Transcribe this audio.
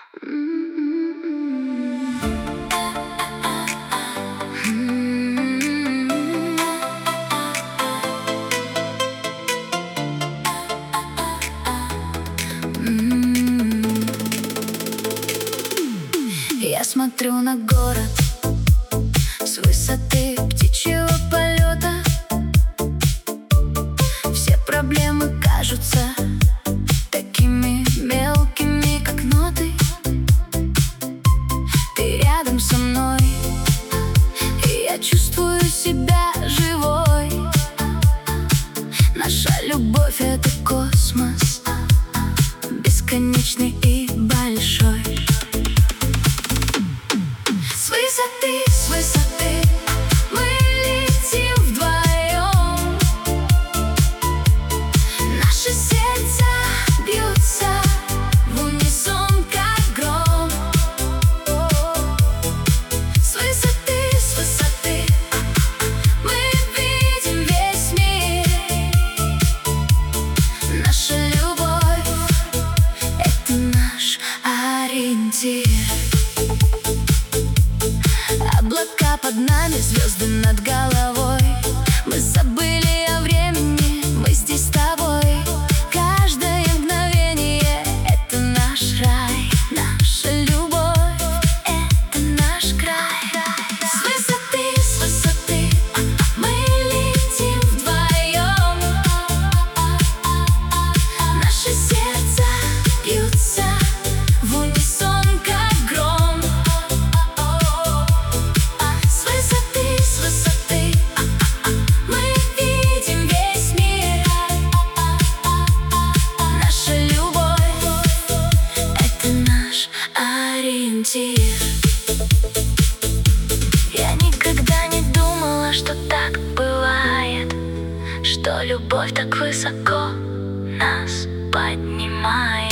Я смотрю на город с высоты птичьего полета. Все проблемы кажутся такими мелкими, как ноты. Ты рядом со мной, и я чувствую себя живой. Наша любовь — это космос, бесконечный и большой. С высоты мы летим вдвоем. Наши сердца бьются в унисон, как гром. С высоты мы видим весь мир. Наша любовь — это наш ориентир. Облака под нами, звезды над головой. Мы забыли о времени, мы здесь с тобой. Каждое мгновение — это наш рай. Наша любовь — это наш край. С высоты мы летим вдвоем. Наши сердца бьются в унисон, как гром. С высоты мы видим весь мир. Наша любовь — это наш ориентир. Я никогда не думала, что так бывает, что любовь так высоко нас поднимает.